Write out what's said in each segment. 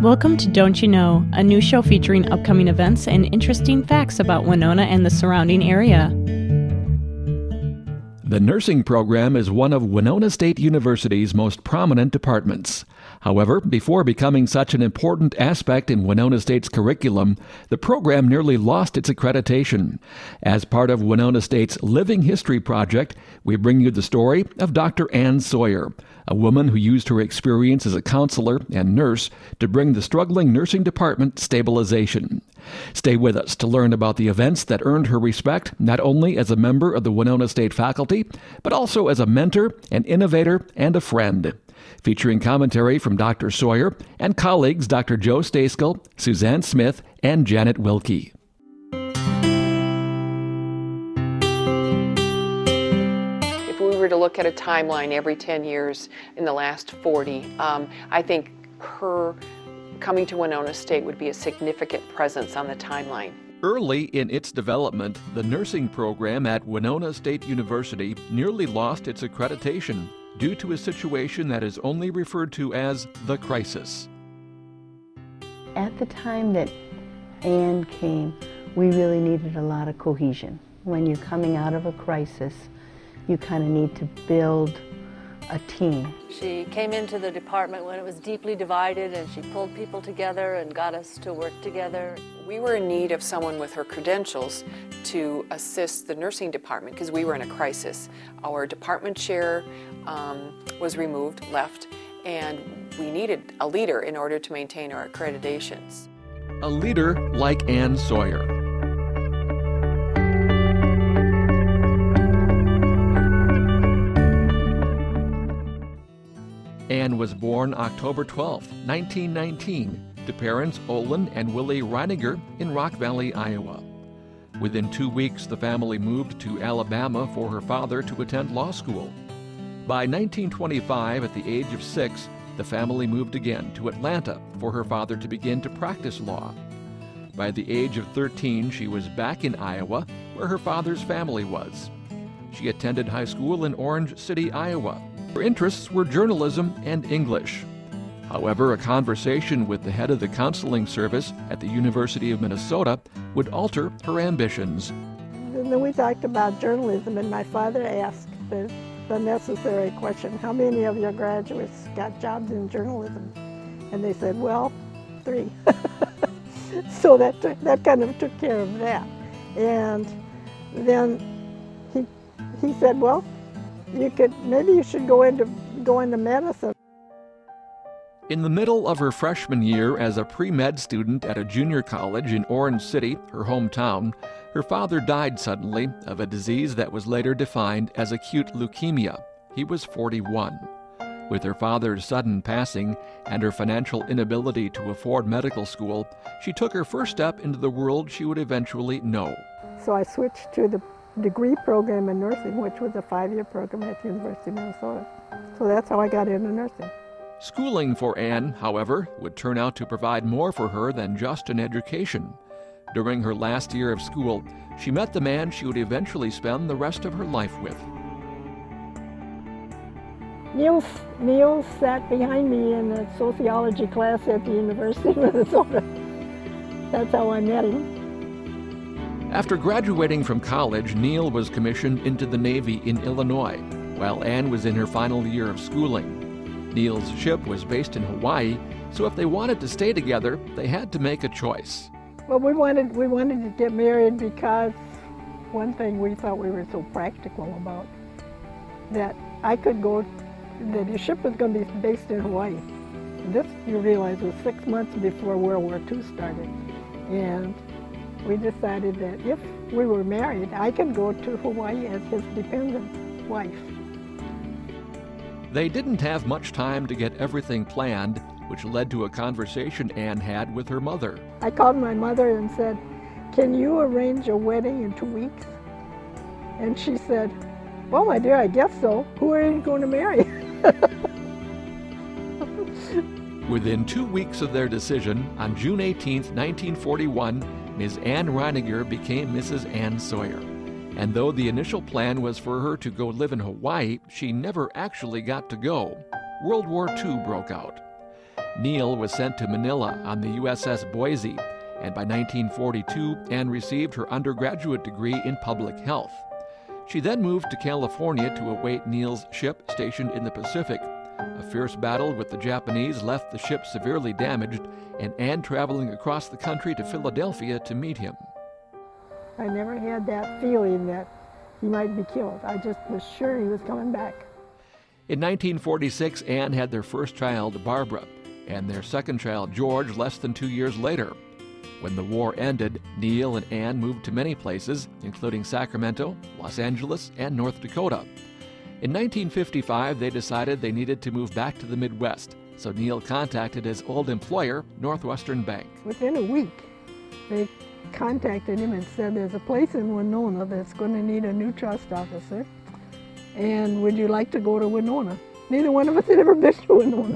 Welcome to Don't You Know, a new show featuring upcoming events and interesting facts about Winona and the surrounding area. The nursing program is one of Winona State University's most prominent departments. However, before becoming such an important aspect in Winona State's curriculum, the program nearly lost its accreditation. As part of Winona State's Living History Project, we bring you the story of Dr. Ann Sawyer, a woman who used her experience as a counselor and nurse to bring the struggling nursing department stabilization. Stay with us to learn about the events that earned her respect not only as a member of the Winona State faculty, but also as a mentor, an innovator, and a friend. Featuring commentary from Dr. Sawyer and colleagues Dr. Joe Staskill, Suzanne Smith, and Janet Wilkie. If we were to look at a timeline every 10 years in the last 40, I think her coming to Winona State would be a significant presence on the timeline. Early in its development, the nursing program at Winona State University nearly lost its accreditation due to a situation that is only referred to as the crisis. At the time that Ann came, we really needed a lot of cohesion. When you're coming out of a crisis, you kind of need to build a team. She came into the department when it was deeply divided, and she pulled people together and got us to work together. We were in need of someone with her credentials to assist the nursing department because we were in a crisis. Our department chair was removed, left, and we needed a leader in order to maintain our accreditations. A leader like Ann Sawyer. Ann was born October 12, 1919, to parents Olin and Willie Reiniger in Rock Valley, Iowa. Within 2 weeks, the family moved to Alabama for her father to attend law school. By 1925, at the age of 6, the family moved again to Atlanta for her father to begin to practice law. By the age of 13, she was back in Iowa, where her father's family was. She attended high school in Orange City, Iowa. Her interests were journalism and English. However, a conversation with the head of the counseling service at the University of Minnesota would alter her ambitions. And then we talked about journalism, and my father asked the necessary question, how many of your graduates got jobs in journalism? And they said, well, 3. So that kind of took care of that. And then he said, well, maybe you should go into medicine. In the middle of her freshman year as a pre-med student at a junior college in Orange City, her hometown, her father died suddenly of a disease that was later defined as acute leukemia. He was 41. With her father's sudden passing and her financial inability to afford medical school, she took her first step into the world she would eventually know. So I switched to the degree program in nursing, which was a 5-year program at the University of Minnesota. So that's how I got into nursing. Schooling for Ann, however, would turn out to provide more for her than just an education. During her last year of school, she met the man she would eventually spend the rest of her life with. Neil sat behind me in a sociology class at the University of Minnesota. That's how I met him. After graduating from college, Neil was commissioned into the Navy in Illinois, while Ann was in her final year of schooling. Neil's ship was based in Hawaii, so if they wanted to stay together, they had to make a choice. Well, we wanted to get married because one thing we thought we were so practical about, that the ship was going to be based in Hawaii. This, you realize, was 6 months before World War II started. And we decided that if we were married, I could go to Hawaii as his dependent wife. They didn't have much time to get everything planned, which led to a conversation Ann had with her mother. I called my mother and said, can you arrange a wedding in 2 weeks? And she said, well, my dear, I guess so. Who are you going to marry? Within 2 weeks of their decision, on June 18, 1941, Ms. Ann Reiniger became Mrs. Ann Sawyer. And though the initial plan was for her to go live in Hawaii, she never actually got to go. World War II broke out. Neil was sent to Manila on the USS Boise, and by 1942, Anne received her undergraduate degree in public health. She then moved to California to await Neil's ship stationed in the Pacific. A fierce battle with the Japanese left the ship severely damaged, and Anne traveling across the country to Philadelphia to meet him. I never had that feeling that he might be killed. I just was sure he was coming back. In 1946, Anne had their first child, Barbara, and their second child, George, less than 2 years later. When the war ended, Neil and Anne moved to many places, including Sacramento, Los Angeles, and North Dakota. In 1955, they decided they needed to move back to the Midwest, so Neil contacted his old employer, Northwestern Bank. Within a week, they contacted him and said, there's a place in Winona that's going to need a new trust officer, and would you like to go to Winona? Neither one of us had ever been to Winona.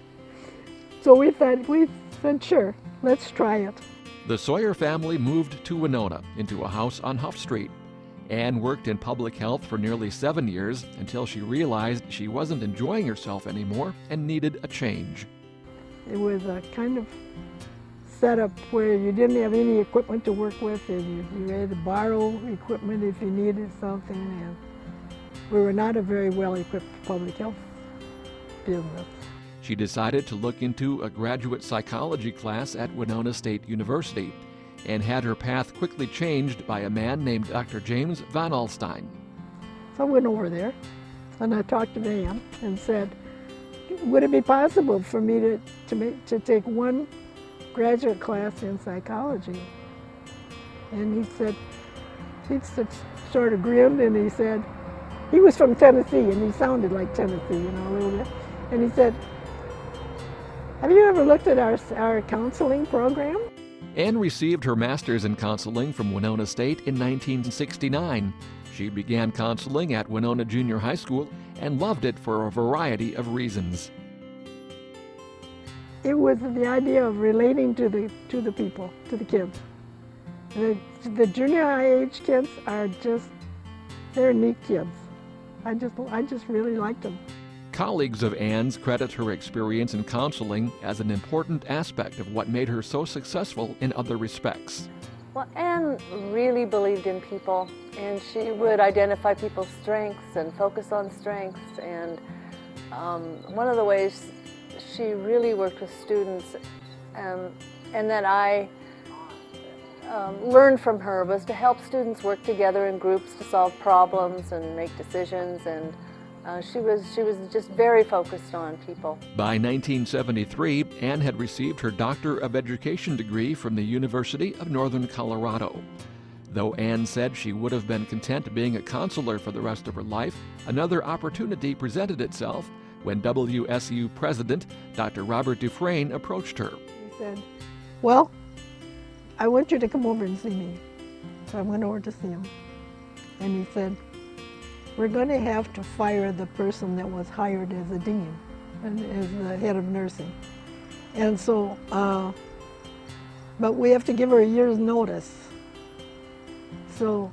So we said, sure, let's try it. The Sawyer family moved to Winona, into a house on Huff Street. Anne worked in public health for nearly 7 years until she realized she wasn't enjoying herself anymore and needed a change. It was a kind of setup where you didn't have any equipment to work with, and you had to borrow equipment if you needed something, and we were not a very well-equipped public health business. She decided to look into a graduate psychology class at Winona State University, and had her path quickly changed by a man named Dr. James Van Alstyne. So I went over there, and I talked to Van and said, would it be possible for me to take one graduate class in psychology? And he sort of grinned, and he said, he was from Tennessee, and he sounded like Tennessee, a little bit. And he said, have you ever looked at our counseling program? Anne received her master's in counseling from Winona State in 1969. She began counseling at Winona Junior High School and loved it for a variety of reasons. It was the idea of relating to the people, to the kids. The junior high age kids they're neat kids. I just really liked them. Colleagues of Anne's credit her experience in counseling as an important aspect of what made her so successful in other respects. Well, Anne really believed in people, and she would identify people's strengths and focus on strengths. And one of the ways she really worked with students and that I learned from her was to help students work together in groups to solve problems and make decisions, and she was just very focused on people. By 1973, Anne had received her Doctor of Education degree from the University of Northern Colorado. Though Anne said she would have been content being a counselor for the rest of her life, another opportunity presented itself when WSU President Dr. Robert Dufresne approached her. He said, well, I want you to come over and see me. So I went over to see him, and he said, we're going to have to fire the person that was hired as a dean and as the head of nursing. And so, but we have to give her a year's notice. So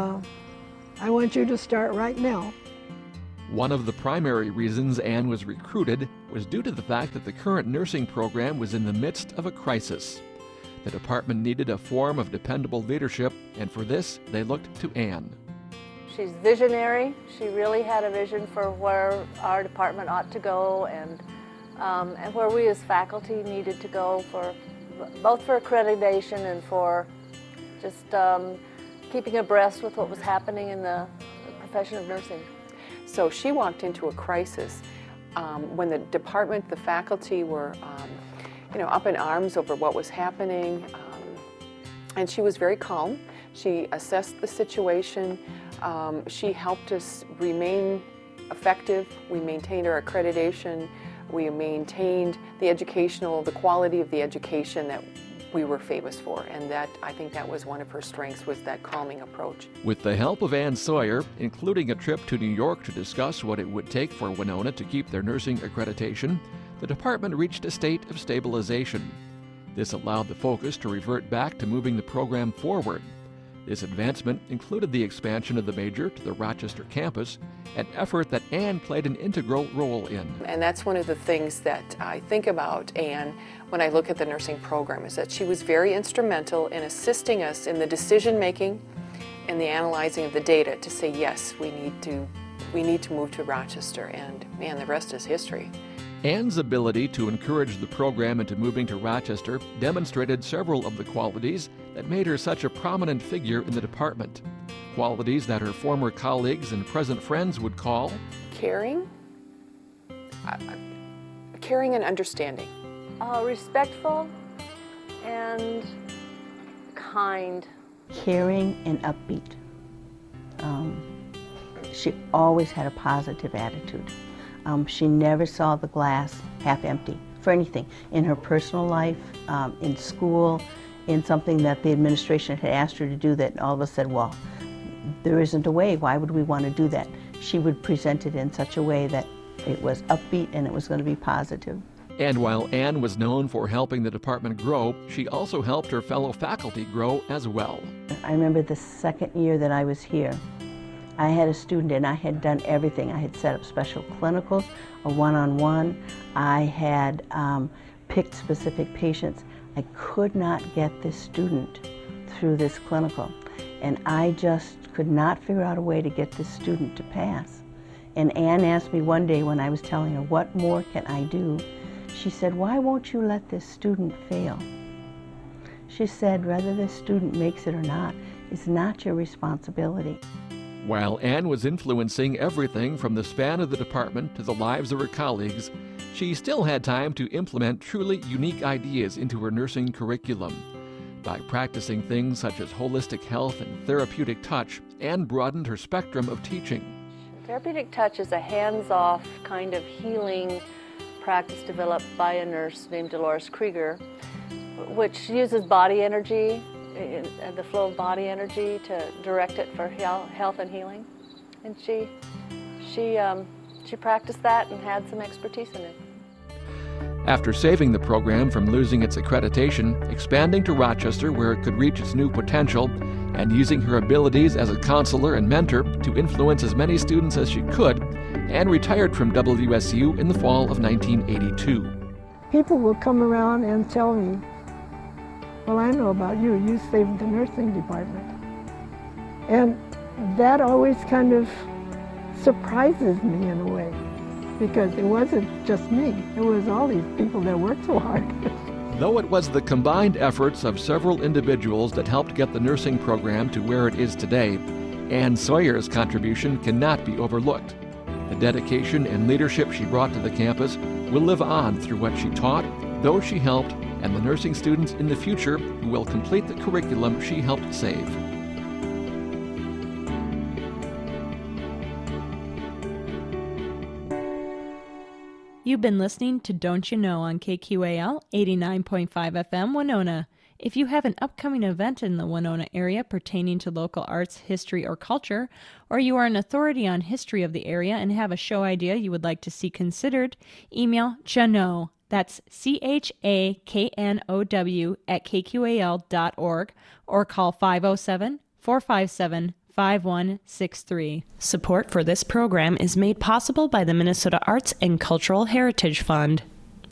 I want you to start right now. One of the primary reasons Anne was recruited was due to the fact that the current nursing program was in the midst of a crisis. The department needed a form of dependable leadership, and for this, they looked to Anne. She's visionary. She really had a vision for where our department ought to go, and where we as faculty needed to go, both for accreditation and for just keeping abreast with what was happening in the profession of nursing. So she walked into a crisis when the department, the faculty were up in arms over what was happening, and she was very calm. She assessed the situation. She helped us remain effective. We maintained our accreditation. We maintained the quality of the education that we were famous for, and I think that was one of her strengths, was that calming approach. With the help of Anne Sawyer, including a trip to New York to discuss what it would take for Winona to keep their nursing accreditation, the department reached a state of stabilization. This allowed the focus to revert back to moving the program forward. This advancement included the expansion of the major to the Rochester campus, an effort that Ann played an integral role in. And that's one of the things that I think about Ann when I look at the nursing program, is that she was very instrumental in assisting us in the decision making and the analyzing of the data to say, yes, we need to move to Rochester, and man, the rest is history. Ann's ability to encourage the program into moving to Rochester demonstrated several of the qualities that made her such a prominent figure in the department. Qualities that her former colleagues and present friends would call caring, caring and understanding. Respectful and kind. Caring and upbeat. She always had a positive attitude. She never saw the glass half empty for anything. In her personal life, in school, in something that the administration had asked her to do that all of us said, well, there isn't a way, why would we want to do that? She would present it in such a way that it was upbeat and it was going to be positive. And while Ann was known for helping the department grow, she also helped her fellow faculty grow as well. I remember the second year that I was here, I had a student and I had done everything. I had set up special clinicals, a one-on-one. I had picked specific patients. I could not get this student through this clinical. And I just could not figure out a way to get this student to pass. And Ann asked me one day when I was telling her, what more can I do? She said, why won't you let this student fail? She said, whether this student makes it or not, it's not your responsibility. While Ann was influencing everything from the span of the department to the lives of her colleagues, she still had time to implement truly unique ideas into her nursing curriculum. By practicing things such as holistic health and therapeutic touch, Ann broadened her spectrum of teaching. Therapeutic touch is a hands-off kind of healing practice developed by a nurse named Dolores Krieger, which uses body energy, the flow of body energy, to direct it for health and healing. And she practiced that and had some expertise in it. After saving the program from losing its accreditation, expanding to Rochester where it could reach its new potential, and using her abilities as a counselor and mentor to influence as many students as she could, Ann retired from WSU in the fall of 1982. People will come around and tell me, well, I know about you. You saved the nursing department. And that always kind of surprises me in a way, because it wasn't just me. It was all these people that worked so hard. Though it was the combined efforts of several individuals that helped get the nursing program to where it is today, Ann Sawyer's contribution cannot be overlooked. The dedication and leadership she brought to the campus will live on through what she taught, those she helped, and the nursing students in the future who will complete the curriculum she helped save. You've been listening to Don't You Know on KQAL 89.5 FM Winona. If you have an upcoming event in the Winona area pertaining to local arts, history, or culture, or you are an authority on history of the area and have a show idea you would like to see considered, email Chanow, that's CHAKNOW @KQAL.org, or call 507-457-5163. Support for this program is made possible by the Minnesota Arts and Cultural Heritage Fund.